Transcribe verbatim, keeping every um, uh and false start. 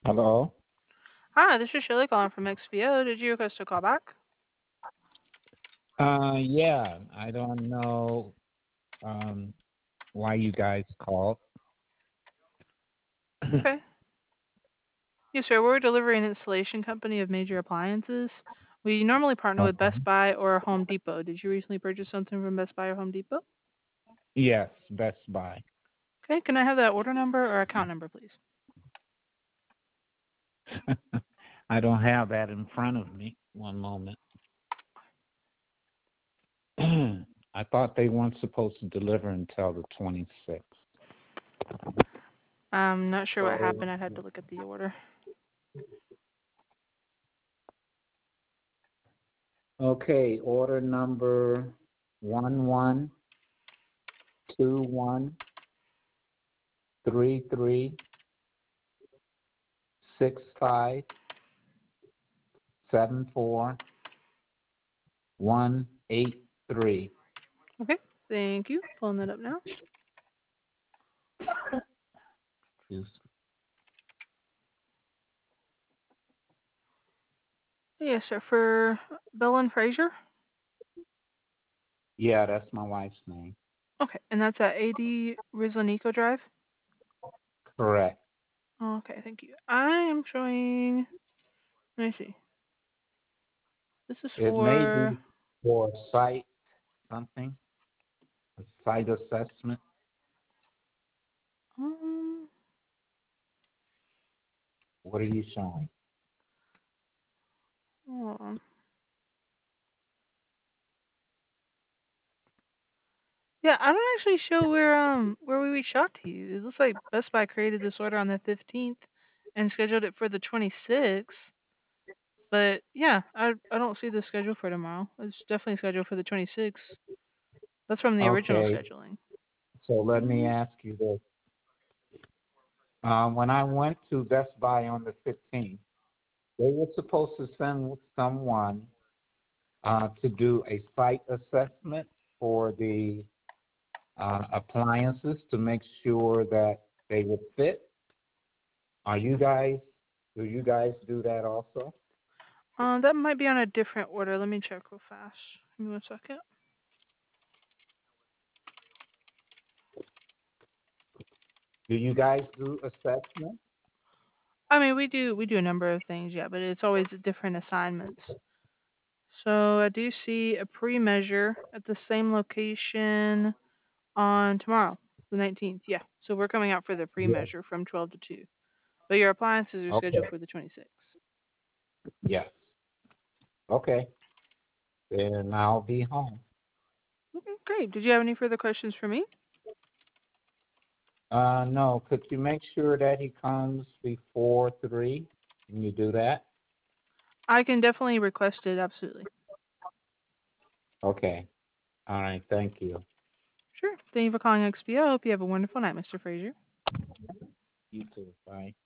Hello. Hi, this is Shirley calling from X P O. Did you request a call back? Uh, yeah, I don't know um why you guys called. Okay. Yes, sir. We're a delivery and installation company of major appliances. We normally partner with Best Okay. Buy or Home Depot. Did you recently purchase something from Best Buy or Home Depot? Yes, Best Buy. Okay. Can I have that order number or account number, please? I don't have that in front of me. One moment. I thought they weren't supposed to deliver until the twenty-sixth. I'm not sure what So, happened. I'd have to look at the order. okay, order number one one two one three three six five seven four one eight three. Okay. Thank you. Pulling that up now. Yes, sir. For Bell and Fraser. Yeah, that's my wife's name. Okay. And that's at eighty Rislanico Drive. Correct. Okay. Thank you. I am showing. Let me see. This is It may for. be for site something, a site assessment. Um. What are you showing? Hold on. Yeah, I don't actually show where um where we reached out to you. It looks like Best Buy created this order on the fifteenth and scheduled it for the twenty-sixth. But yeah, I I don't see the schedule for tomorrow. It's definitely scheduled for the twenty-sixth. That's from the original Okay, scheduling. so let me Um, ask you this. Um, when I went to Best Buy on the fifteenth, they were supposed to send someone uh, to do a site assessment for the uh, appliances to make sure that they would fit. Are you guys, do you guys do that also? uh, that might be on a different order. Let me check real fast. Give me one second. Do you guys do assessment? I mean, we do we do a number of things, yeah, but it's always different assignments. So I do see a pre-measure at the same location on tomorrow, the nineteenth. Yeah. So we're coming out for the Yes. pre-measure from twelve to two. But your appliances are Okay. scheduled for the twenty-sixth. Yes. Okay. Then I'll be home. Okay, great. Did you have any further questions for me? Uh, no. Could you make sure that he comes before three? Can you do that? I can definitely request it, absolutely. Okay. All right. Thank you. Sure. Thank you for calling X P O. Hope you have a wonderful night, mister Frazier. You too. Bye.